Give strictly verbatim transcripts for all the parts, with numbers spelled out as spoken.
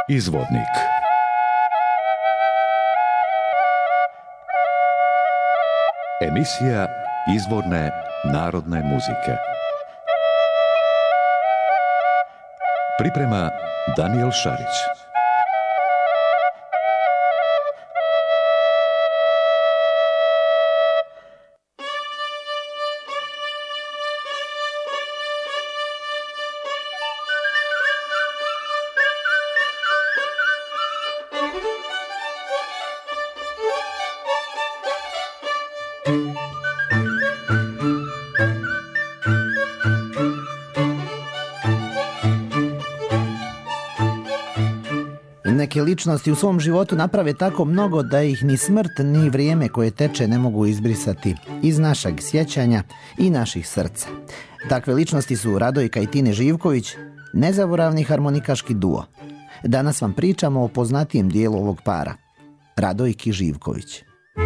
Izvodnik. Emisija izvorne narodne muzike. Priprema Danijel Šarić. Neke ličnosti u svom životu naprave tako mnogo da ih ni smrt ni vrijeme koje teče ne mogu izbrisati iz našeg sjećanja i naših srca. Takve ličnosti su Radojka i Tine Živković, nezaboravni harmonikaški duo. Danas vam pričamo o poznatijem dijelu ovog para, Radojki Živković.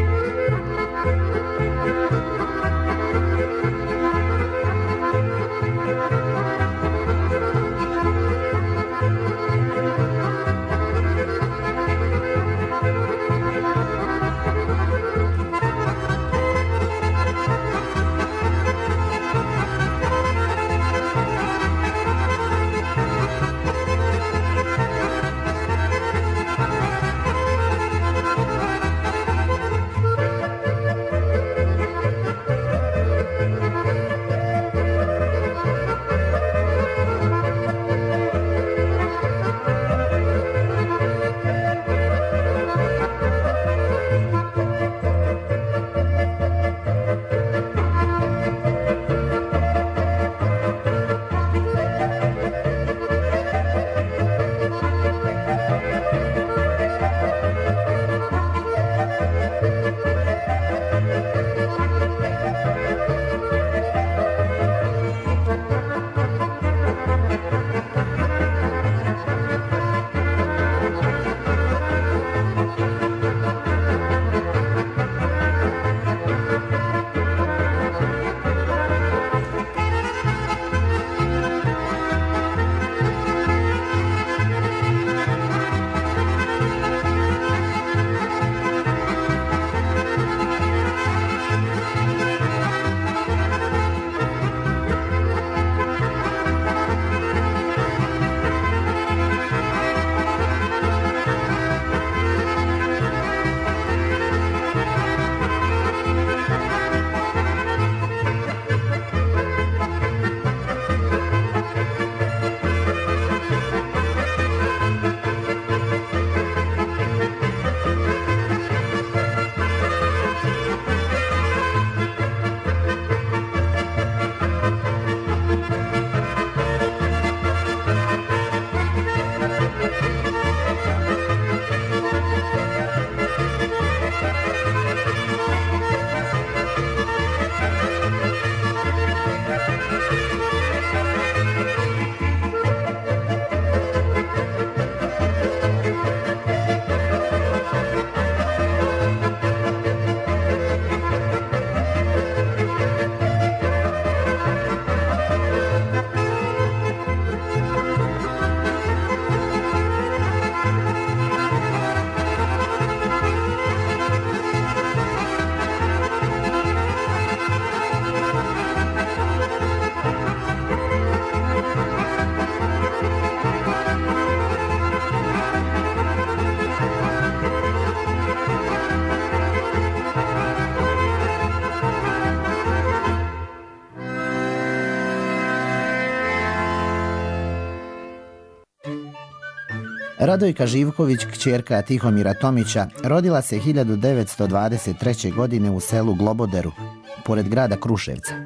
Radojka Živković, kćerka Tihomira Tomića, rodila se hiljadu devetsto dvadeset treće. godine u selu Globoderu, pored grada Kruševca.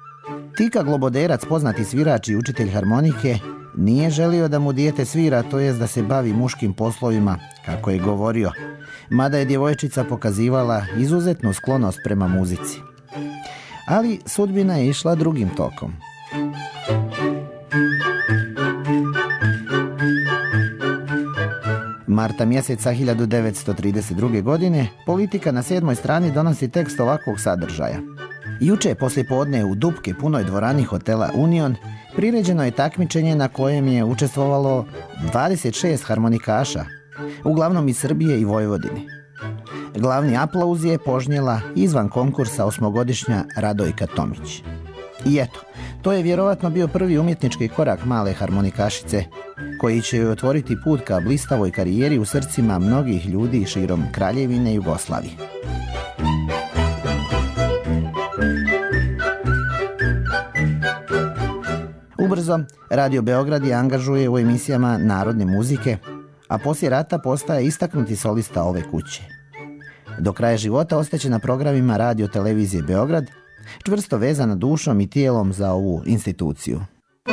Tika Globoderac, poznati svirač i učitelj harmonike, nije želio da mu dijete svira, to jest da se bavi muškim poslovima, kako je govorio, mada je djevojčica pokazivala izuzetnu sklonost prema muzici. Ali sudbina je išla drugim tokom. Marta mjeseca hiljadu devetsto trideset druge. godine Politika na sedmoj strani donosi tekst ovakvog sadržaja. Juče poslijepodne u dupke punoj dvorani hotela Union priređeno je takmičenje na kojem je učestvovalo dvadeset šest harmonikaša, uglavnom iz Srbije i Vojvodine. Glavni aplauz je požnjela izvan konkursa osmogodišnja Radojka Tomić. I eto, to je vjerovatno bio prvi umjetnički korak male harmonikašice, koji će joj otvoriti put ka blistavoj karijeri u srcima mnogih ljudi širom Kraljevine Jugoslavije. Ubrzo, Radio Beograd je angažuje u emisijama narodne muzike, a poslije rata postaje istaknuti solista ove kuće. Do kraja života ostaće na programima Radio Televizije Beograd, čvrsto vezana dušom i tijelom za ovu instituciju.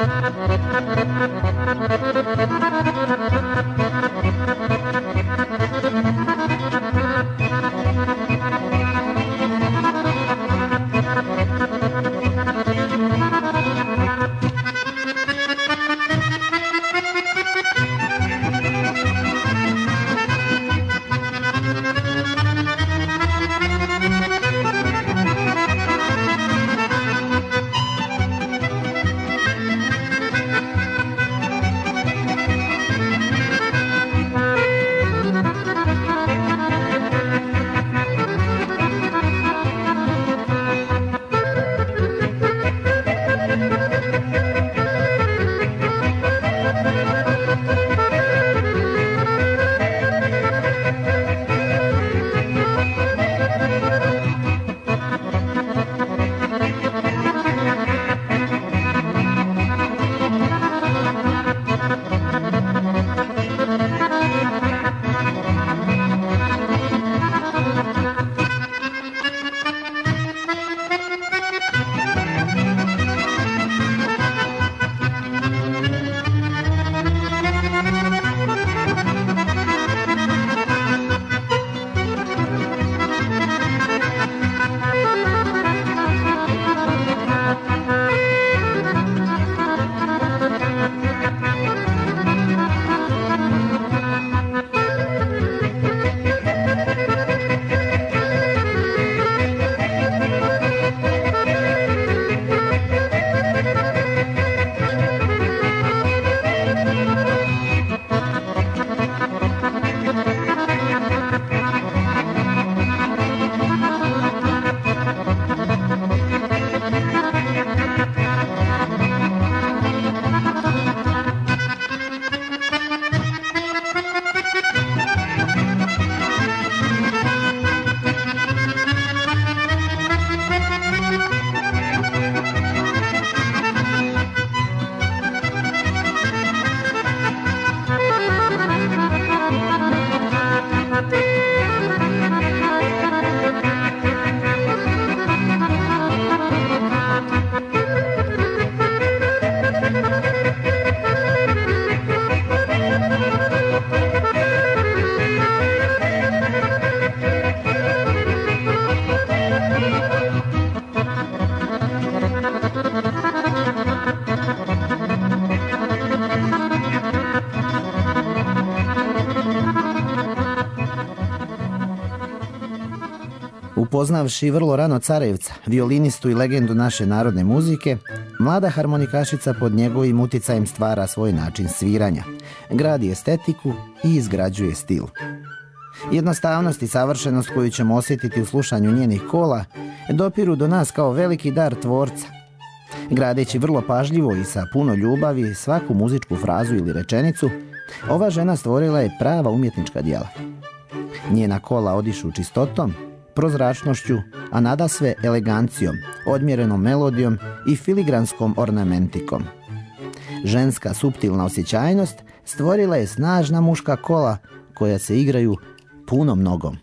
Upoznavši vrlo rano Carevca, violinistu i legendu naše narodne muzike, mlada harmonikašica pod njegovim uticajem stvara svoj način sviranja, gradi estetiku i izgrađuje stil. Jednostavnost i savršenost koju ćemo osjetiti u slušanju njenih kola dopiru do nas kao veliki dar tvorca. Gradeći vrlo pažljivo i sa puno ljubavi svaku muzičku frazu ili rečenicu, ova žena stvorila je prava umjetnička djela. Njena kola odišu čistotom, prozračnošću, a nadasve elegancijom, odmjerenom melodijom i filigranskom ornamentikom. Ženska suptilna osjećajnost stvorila je snažna muška kola koja se igraju punom nogom.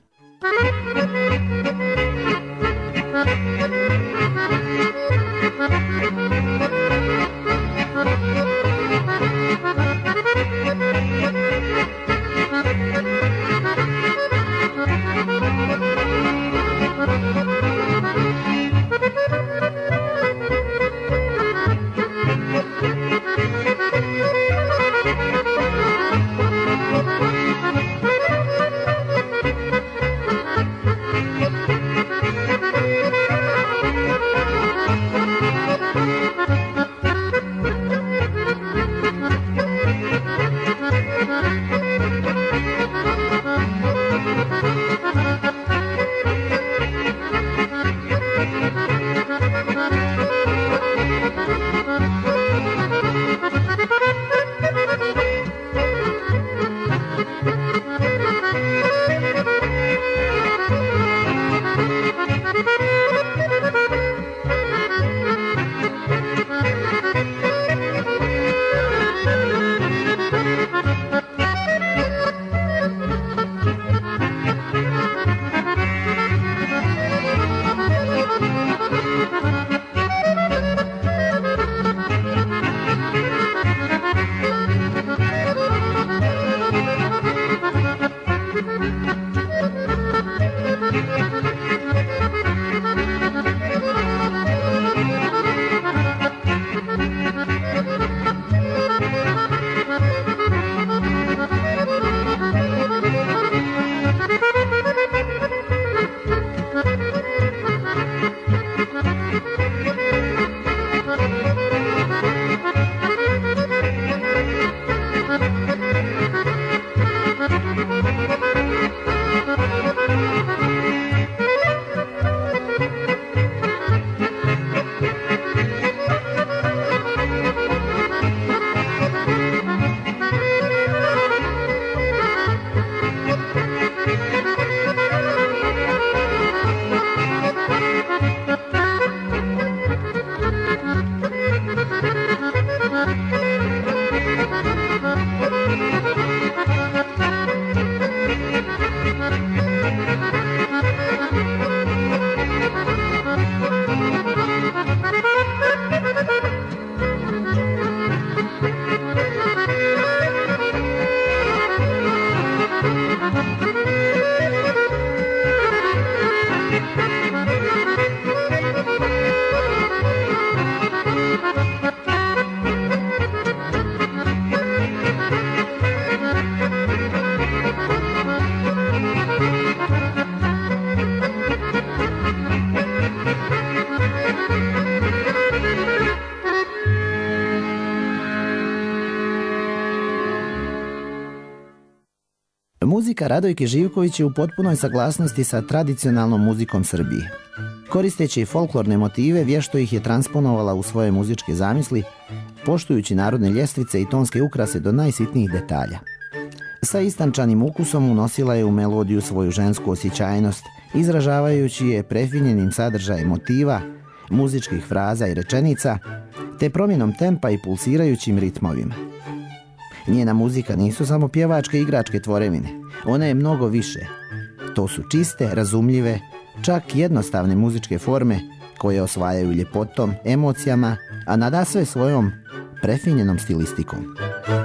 Muzika Radojke Živković je u potpunoj saglasnosti sa tradicionalnom muzikom Srbije. Koristeći folklorne motive, vješto ih je transponovala u svoje muzičke zamisli, poštujući narodne ljestvice i tonske ukrase do najsitnijih detalja. Sa istančanim ukusom unosila je u melodiju svoju žensku osjećajnost, izražavajući je prefinjenim sadržajem motiva, muzičkih fraza i rečenica, te promjenom tempa i pulsirajućim ritmovima. Njena muzika nisu samo pjevačke i igračke tvorevine, ona je mnogo više. To su čiste, razumljive, čak jednostavne muzičke forme koje osvajaju ljepotom, emocijama, a nadasve svojom prefinjenom stilistikom.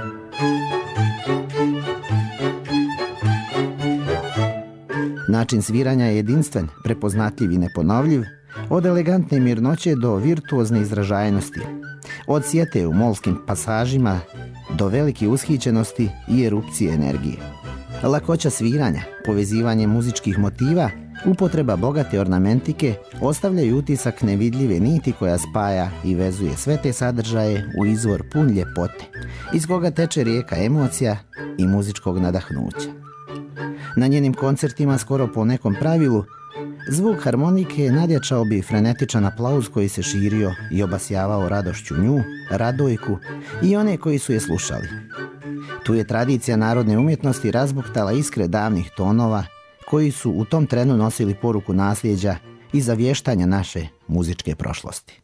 Način sviranja je jedinstven, prepoznatljiv i neponovljiv, od elegantne mirnoće do virtuozne izražajnosti, od sjete u molskim pasažima do velike ushićenosti i erupcije energije. Lakoća sviranja, povezivanje muzičkih motiva, upotreba bogate ornamentike ostavljaju utisak nevidljive niti koja spaja i vezuje sve te sadržaje u izvor pun ljepote, iz koga teče rijeka emocija i muzičkog nadahnuća. Na njenim koncertima, skoro po nekom pravilu, zvuk harmonike nadjačao bi frenetičan aplauz koji se širio i obasjavao radošću nju, Radojku i one koji su je slušali. Tu je tradicija narodne umjetnosti razbuktala iskre davnih tonova koji su u tom trenu nosili poruku nasljeđa i zavještanja naše muzičke prošlosti.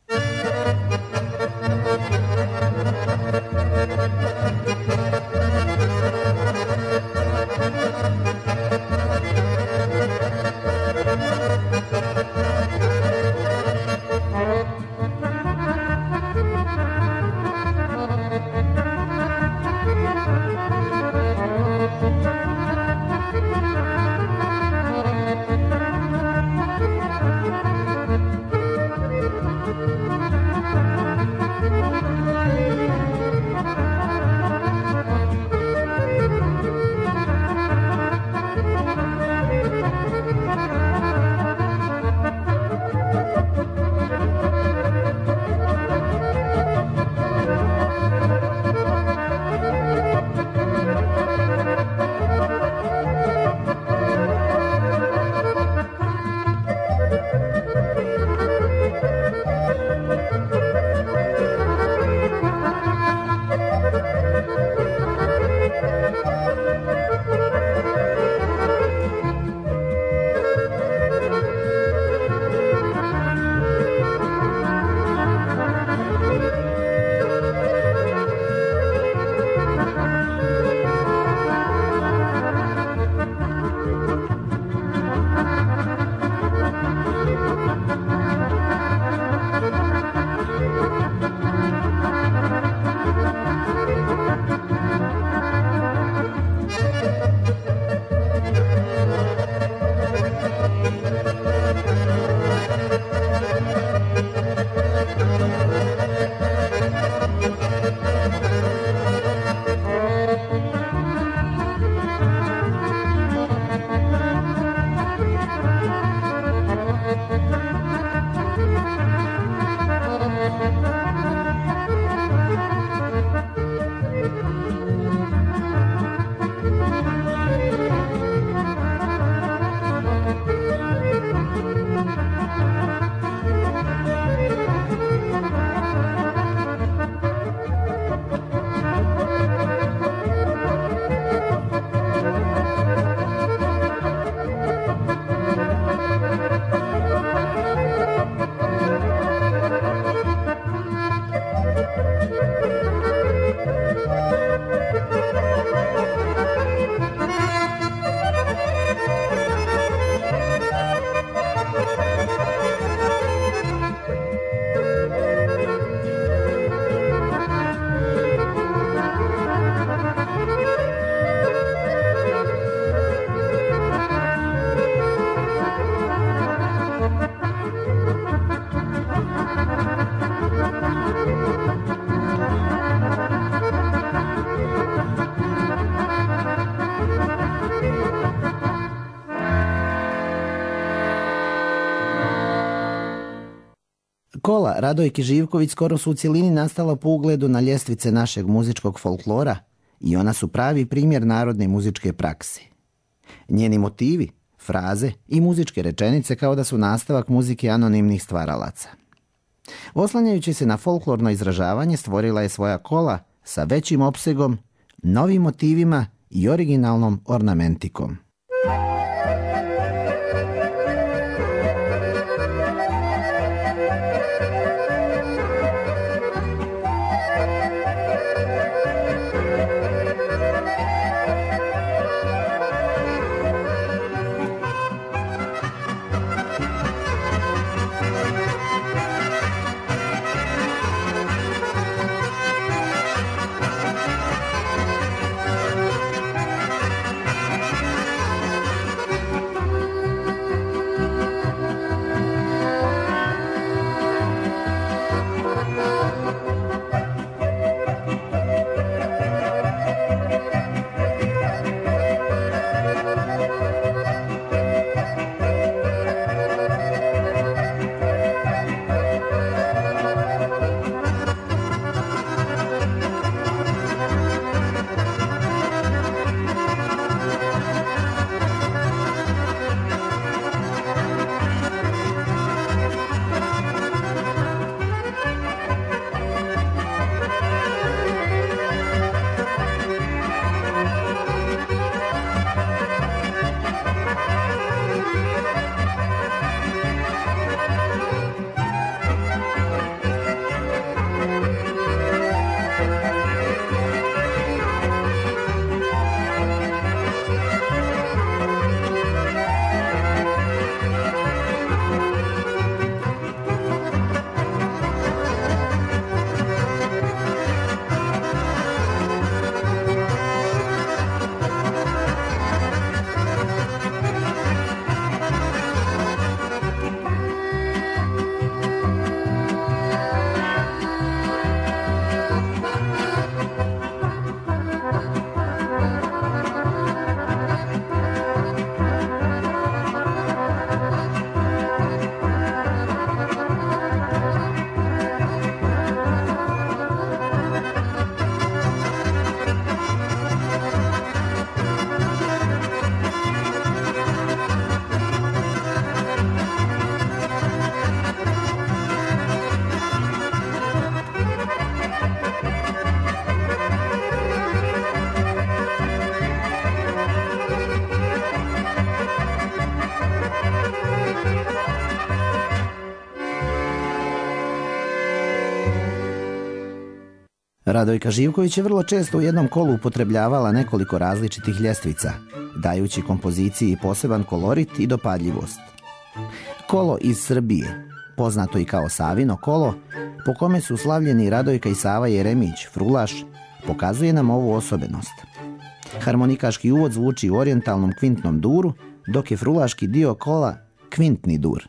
Kola Radojke Živković skoro su u cjelini nastala po ugledu na ljestvice našeg muzičkog folklora i ona su pravi primjer narodne muzičke prakse. Njeni motivi, fraze i muzičke rečenice kao da su nastavak muzike anonimnih stvaralaca. Oslanjajući se na folklorno izražavanje, stvorila je svoja kola sa većim opsegom, novim motivima i originalnom ornamentikom. Radojka Živković je vrlo često u jednom kolu upotrebljavala nekoliko različitih ljestvica, dajući kompoziciji poseban kolorit i dopadljivost. Kolo iz Srbije, poznato i kao Savino kolo, po kome su slavljeni Radojka i Sava Jeremić, frulaš, pokazuje nam ovu osobenost. Harmonikaški uvod zvuči u orijentalnom kvintnom duru, dok je frulaški dio kola kvintni dur.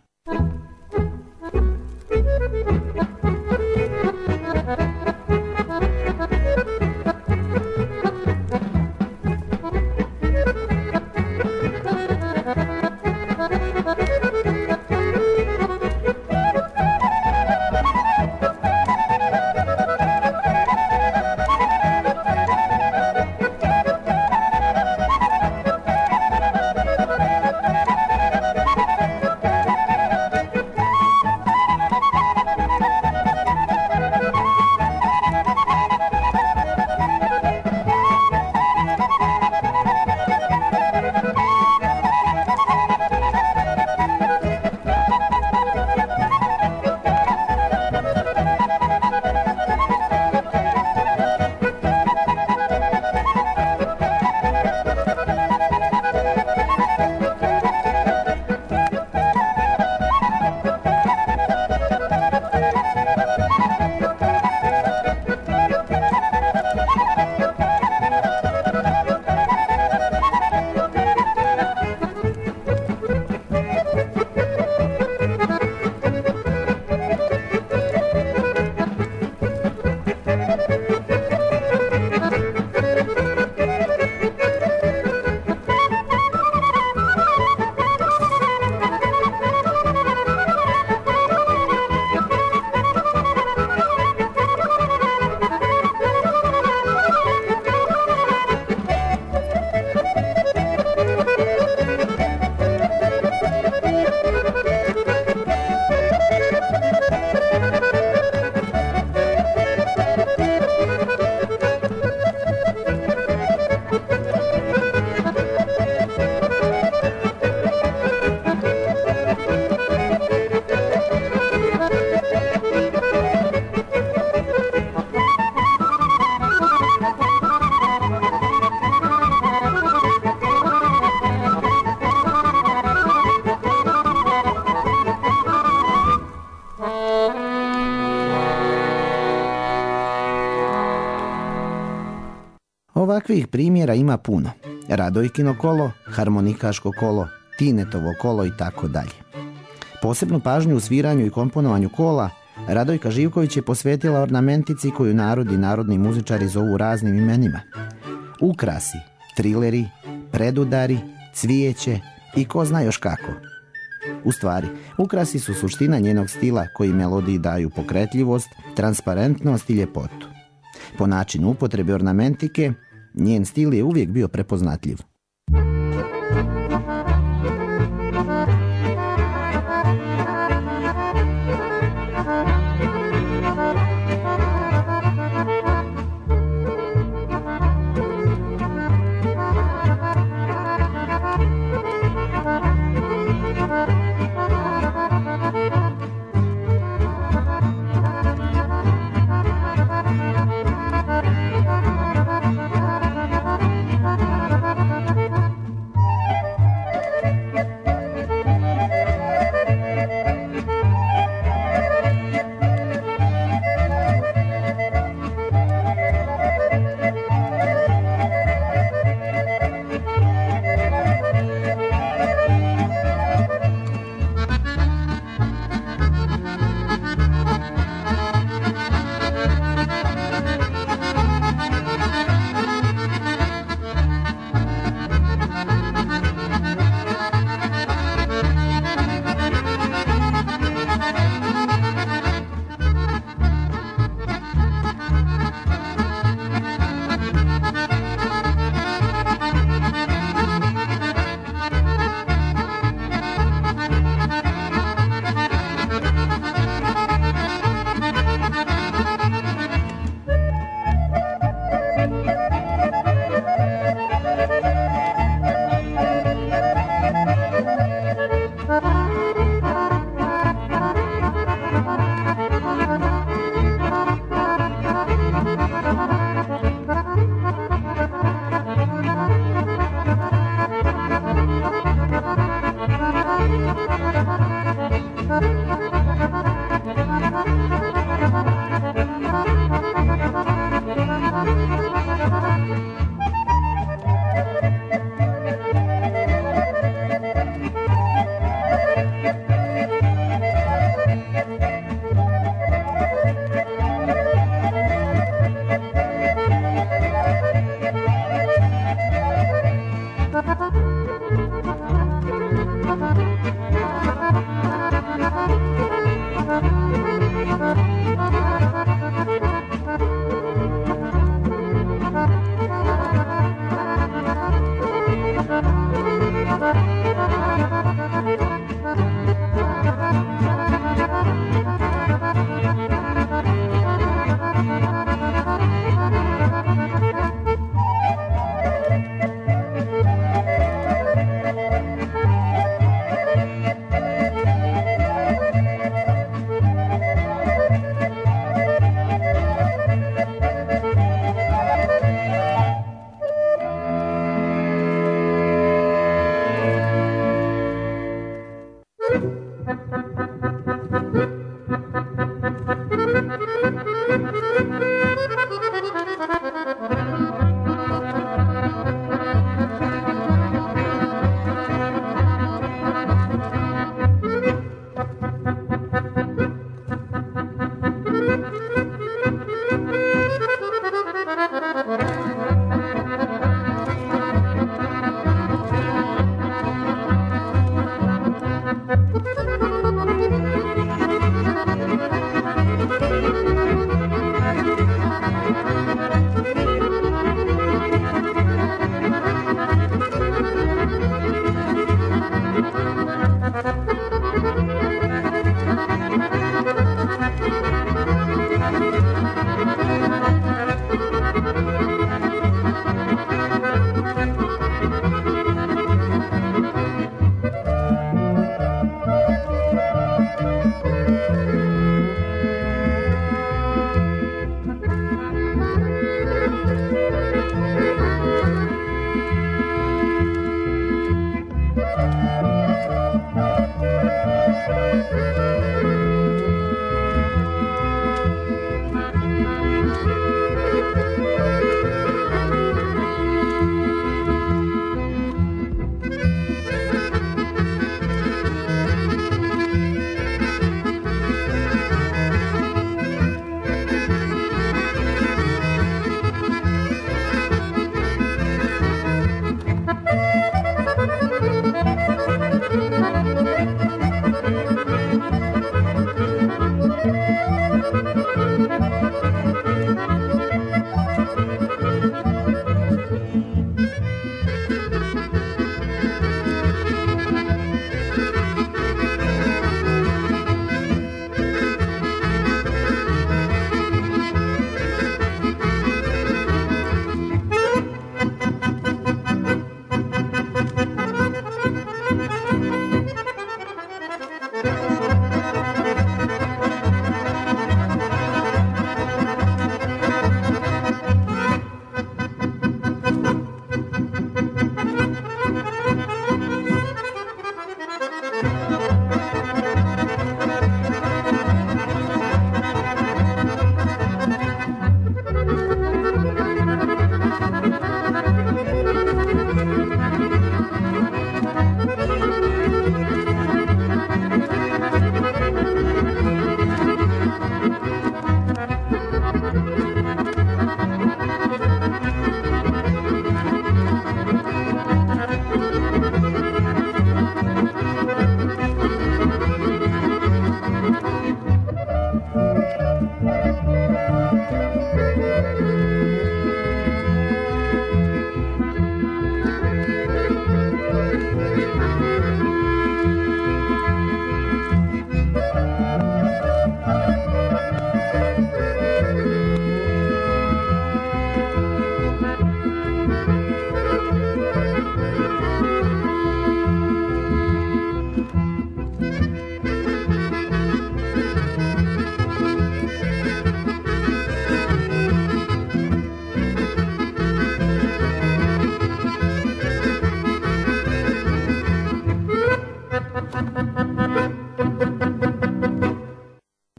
Ovakvih primjera ima puno. Radojkino kolo, harmonikaško kolo, Tinetovo kolo i tako dalje. Posebnu pažnju u sviranju i komponovanju kola Radojka Živković je posvetila ornamentici koju narod i narodni muzičari zovu raznim imenima. Ukrasi, trileri, predudari, cvijeće i ko zna još kako. U stvari, ukrasi su suština njenog stila koji melodiji daju pokretljivost, transparentnost i ljepotu. Po načinu upotrebe ornamentike, njen stil je uvijek bio prepoznatljiv.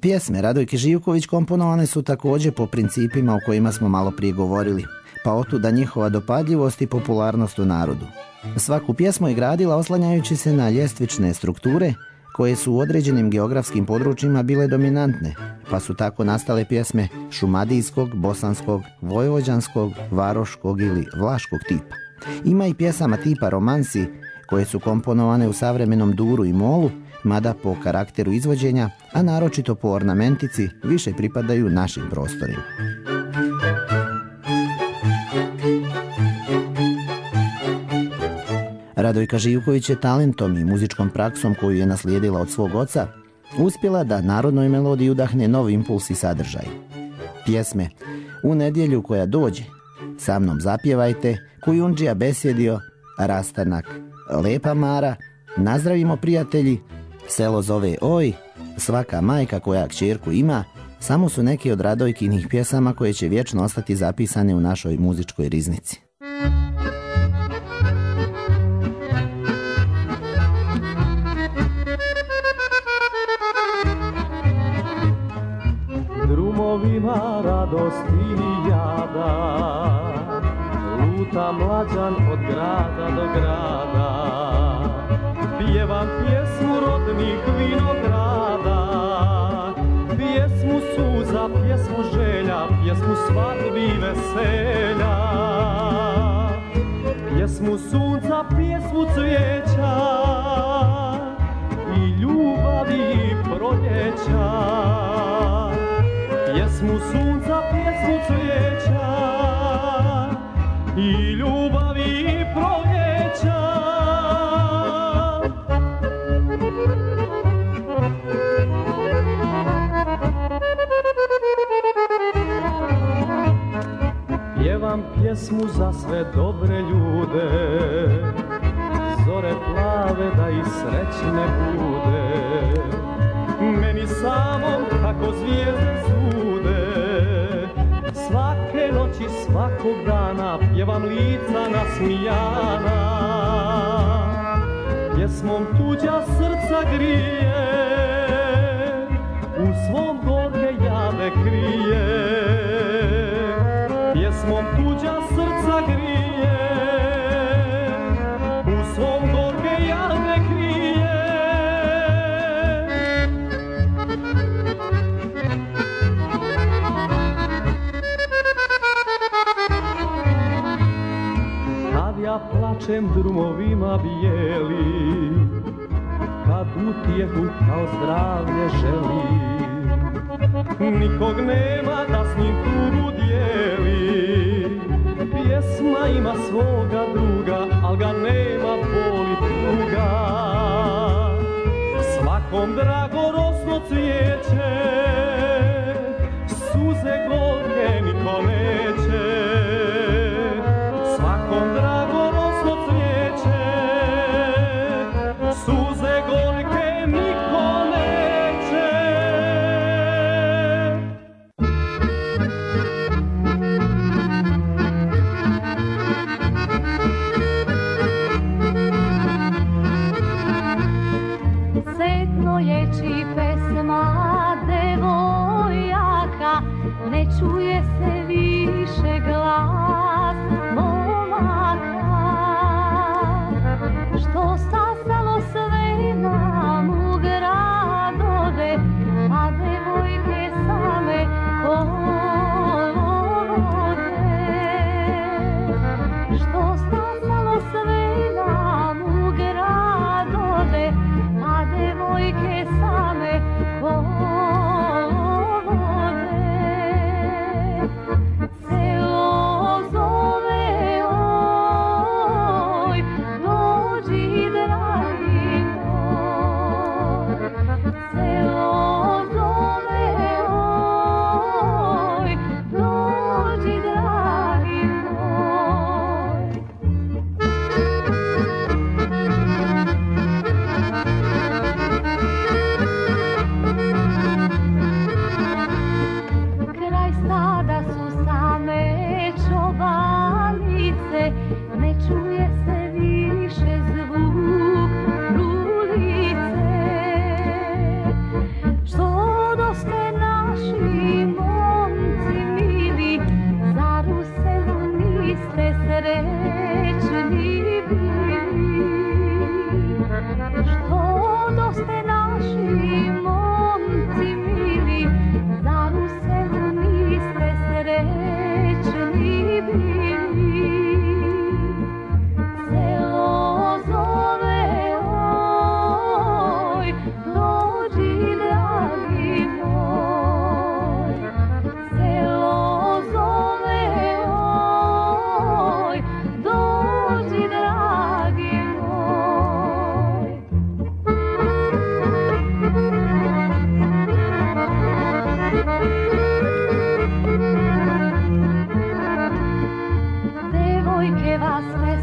Pjesme Radojke Živković komponovane su također po principima o kojima smo malo prije govorili, pa otuda njihova dopadljivost i popularnost u narodu. Svaku pjesmu je gradila oslanjajući se na ljestvične strukture koje su u određenim geografskim područjima bile dominantne, pa su tako nastale pjesme šumadijskog, bosanskog, vojvođanskog, varoškog ili vlaškog tipa. Ima i pjesama tipa romansi koje su komponovane u savremenom duru i molu, mada po karakteru izvođenja, a naročito po ornamentici, više pripadaju našim prostorima. Radojka Živković je talentom i muzičkom praksom koju je naslijedila od svog oca uspjela da narodnoj melodiji udahne novi impuls i sadržaj. Pjesme U nedjelju koja dođe, Sa mnom zapjevajte, Kujundžija besjedio, Rastanak, Lepa Mara, Nazdravimo prijatelji, Selo zove oj, Svaka majka koja kćerku ima, samo su neki od Radojkinih pjesama koje će vječno ostati zapisane u našoj muzičkoj riznici. Drumovima radosti i jada, luta mlađan od grada do grada. Pjevam pjesmu rodnih vinograda, pjesmu suza, pjesmu želja, pjesmu svadbi i veselja. Pjesmu sunca, pjesmu cvijeća i ljubavi i proljeća. Pjesmu sunca, pjesmu cvijeća i ljubavi i proljeća. Pjevam pjesmu za sve dobre ljude, zore plave da i srećne bude. Meni samom kako zvijezde sude, svake noći, svakog dana pjevam lica nasmijana. Pjesmom tuđa srca grije, u svom gorke jade krije. Pjesmom tuđa srca grije, u svom gorke jade krije. Kad ja plačem drumovima bijeli, kad utjehu kao zdravlje želim, nikog nema da s njim tugu dijeli. Pjesma ima svoga druga, al ga nema boli tuga. Svakom drago rosno cvijeće, suze gorke niko neće. Svakom drago rosno cvijeće, suze gorke niko neće. Setno ječi pesma,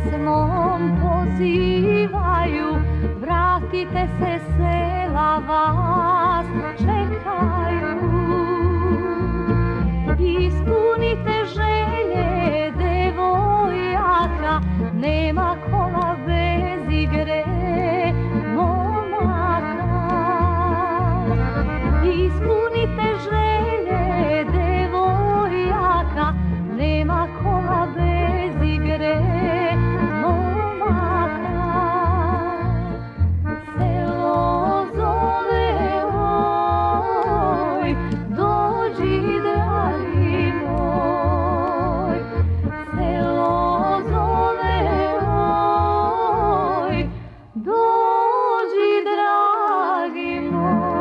pesmom pozivaju, vratite se, sela vas čekaju. Ispunite želje devojaka, nema kola bez igre momaka. Ispunite želje devojaka, nema kola bez igre momaka. Selo zove, oj, dođi dragi moj. Selo zove, oj, dođi dragi moj.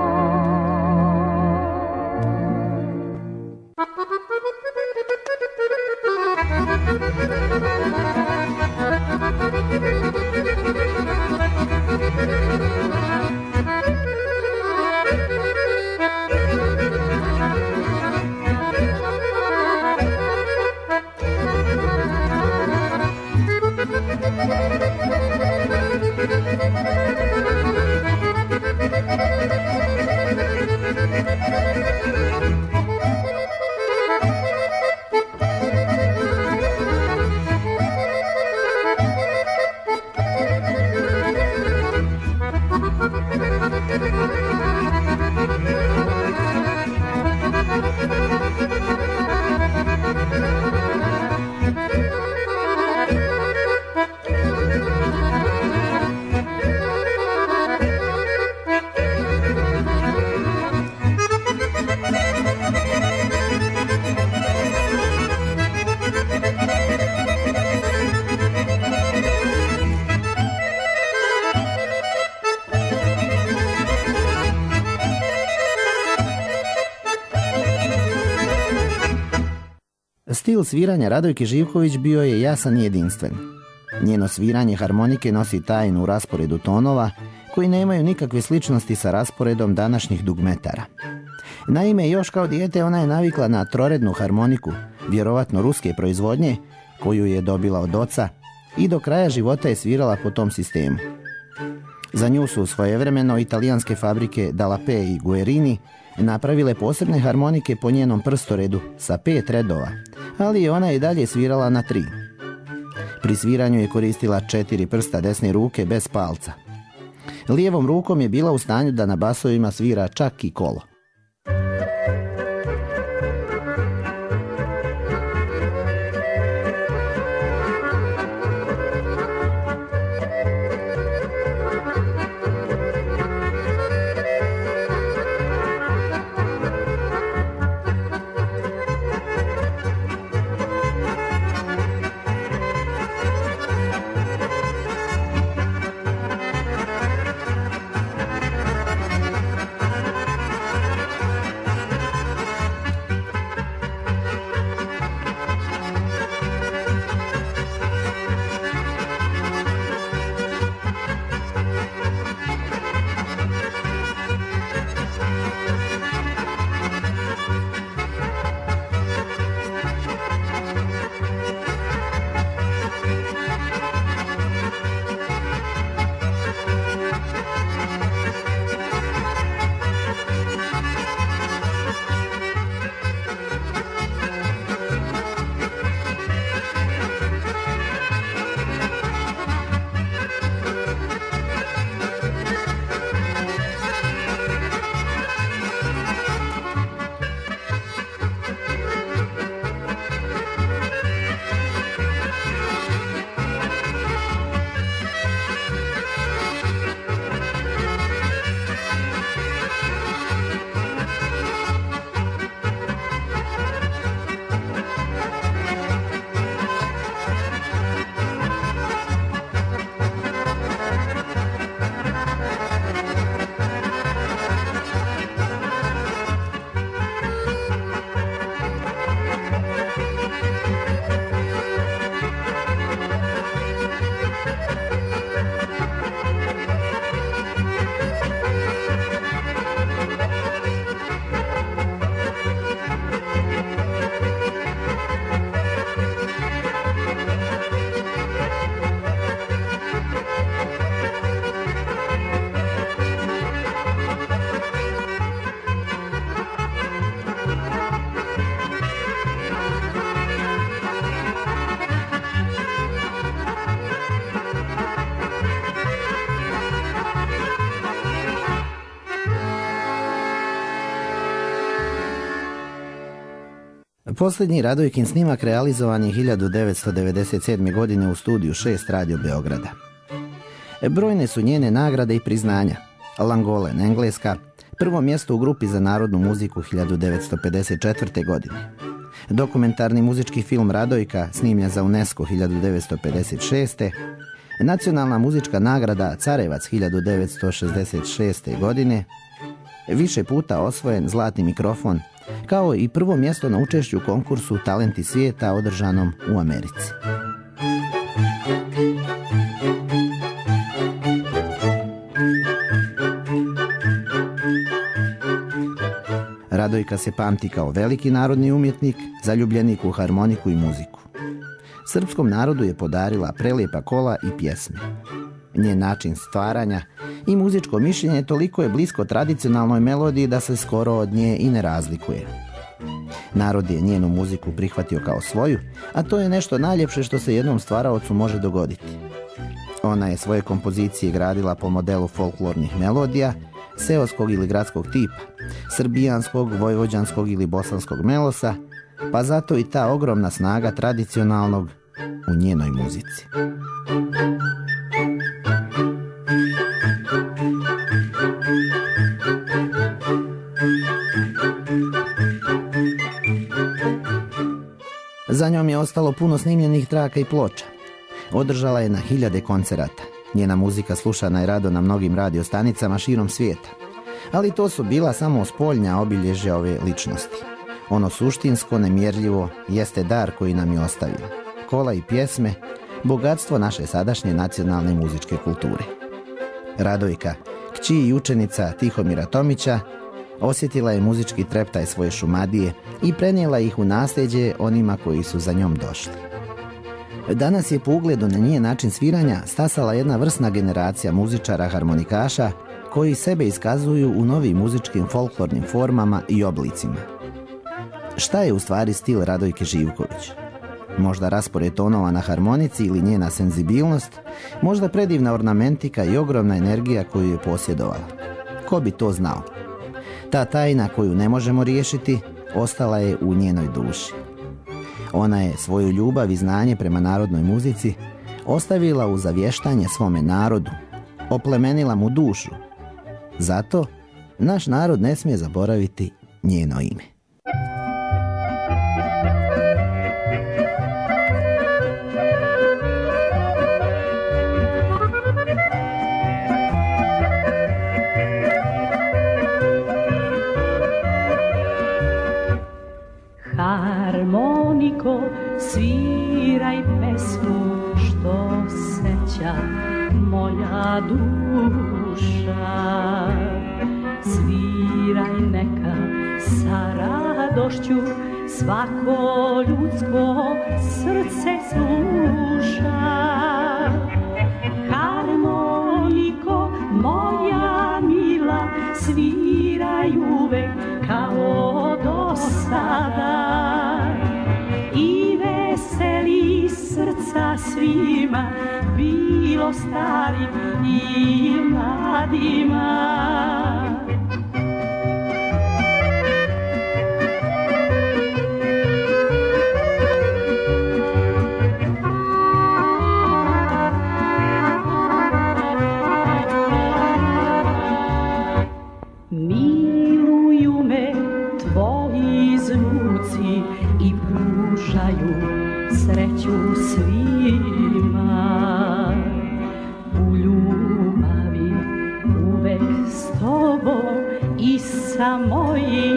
Stil sviranja Radojke Živković bio je jasan i jedinstven. Njeno sviranje harmonike nosi tajnu u rasporedu tonova koji nemaju nikakve sličnosti sa rasporedom današnjih dugmetara. Naime, još kao dijete ona je navikla na trorednu harmoniku, vjerovatno ruske proizvodnje, koju je dobila od oca, i do kraja života je svirala po tom sistemu. Za nju su svojevremeno italijanske fabrike Dallapé i Guerini napravile posebne harmonike po njenom prstoredu sa pet redova, ali je ona i dalje svirala na tri. Pri sviranju je koristila četiri prsta desne ruke bez palca. Lijevom rukom je bila u stanju da na basovima svira čak i kolo. Posljednji Radojkin snimak realizovan je hiljadu devetsto devedeset sedme. godine u studiju šest Radio Beograda. Brojne su njene nagrade i priznanja. Langolen, Engleska, prvo mjesto u grupi za narodnu muziku hiljadu devetsto pedeset četvrte. godine. Dokumentarni muzički film Radojka, snimljen za UNESCO hiljadu devetsto pedeset šeste. Nacionalna muzička nagrada Carevac hiljadu devetsto šezdeset šeste. godine. Više puta osvojen zlatni mikrofon, kao i prvo mjesto na učešću u konkursu Talenti svijeta održanom u Americi. Radojka se pamti kao veliki narodni umjetnik, zaljubljenik u harmoniku i muziku. Srpskom narodu je podarila prelijepa kola i pjesme. Njen način stvaranja i muzičko mišljenje toliko je blisko tradicionalnoj melodiji da se skoro od nje i ne razlikuje. Narod je njenu muziku prihvatio kao svoju, a to je nešto najljepše što se jednom stvaraocu može dogoditi. Ona je svoje kompozicije gradila po modelu folklornih melodija, seoskog ili gradskog tipa, srbijanskog, vojvođanskog ili bosanskog melosa, pa zato i ta ogromna snaga tradicionalnog u njenoj muzici. Za njom je ostalo puno snimljenih traka i ploča. Održala je na hiljade koncerata. Njena muzika slušana je rado na mnogim radiostanicama širom svijeta. Ali to su bila samo spoljnja obilježja ove ličnosti. Ono suštinsko, nemjerljivo, jeste dar koji nam je ostavila. Kola i pjesme, bogatstvo naše sadašnje nacionalne muzičke kulture. Radojka, kći i učenica Tihomira Tomića, osjetila je muzički treptaj svoje Šumadije i prenijela ih u nasljeđe onima koji su za njom došli. Danas je po ugledu na njen način sviranja stasala jedna vrsna generacija muzičara harmonikaša koji sebe iskazuju u novim muzičkim folklornim formama i oblicima. Šta je u stvari stil Radojke Živković? Možda raspored tonova na harmonici ili njena senzibilnost, možda predivna ornamentika i ogromna energija koju je posjedovala. Ko bi to znao? Ta tajna koju ne možemo riješiti ostala je u njenoj duši. Ona je svoju ljubav i znanje prema narodnoj muzici ostavila u zavještanje svome narodu, oplemenila mu dušu. Zato naš narod ne smije zaboraviti njeno ime. Harmoniko, sviraj pesmu što seća moja duša. Sviraj neka sa radošću svako ljudsko srce sluša. Harmoniko, moja mila, sviraj uvek kao do sada i veseli srca svima, bilo starim i mladima. Miluju me tvoji zvuci i pružaju sreću svima. U ljubavi uvek s tobom i sa mojim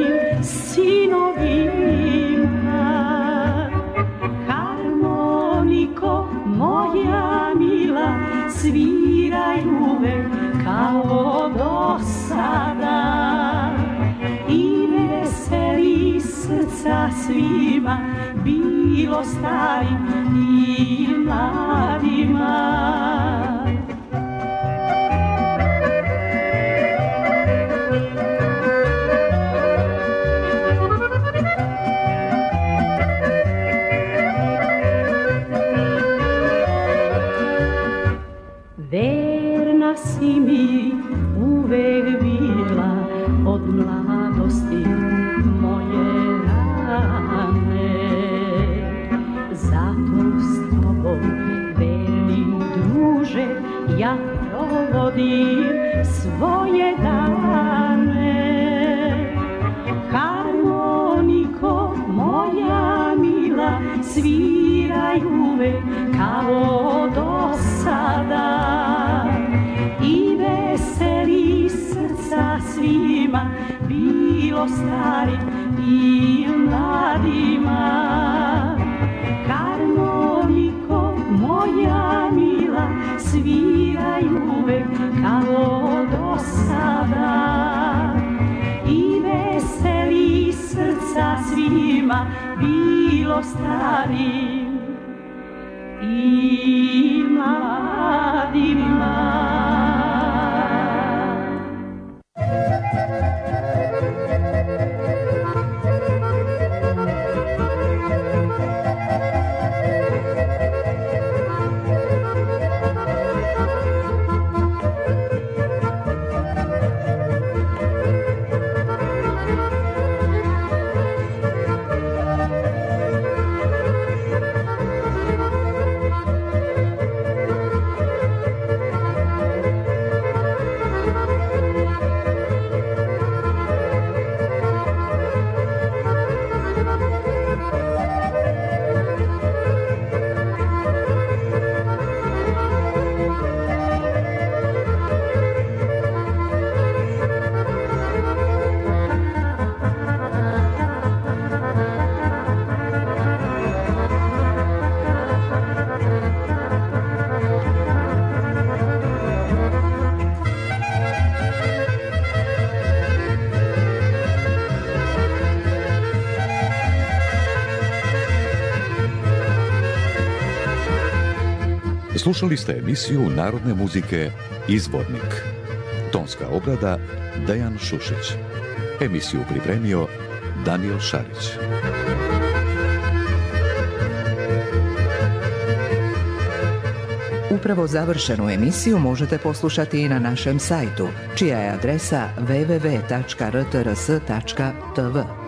sinovima. Harmoniko, moja mila, sviraj uvek kao do sada i veseli srca svima, bilo starim i mladima. Verna si mi uvek bila od mladosti moje rane. s tobom, verni druže, ja provodim svoje dane. Harmoniko moja mila, sviraj uvek kao do sada i veseli srca svima, bilo starim i mladima. Harmoniko moja mila, sviraj uvek kao do sada i veseli srca svima, bilo starim i mladima. Slušali ste emisiju narodne muzike Izvornik. Tonska obrada Dejan Šušić. Emisiju pripremio Daniel Šarić. Upravo završenu emisiju možete poslušati i na našem sajtu, čija je adresa w w w tačka r t r s tačka t v.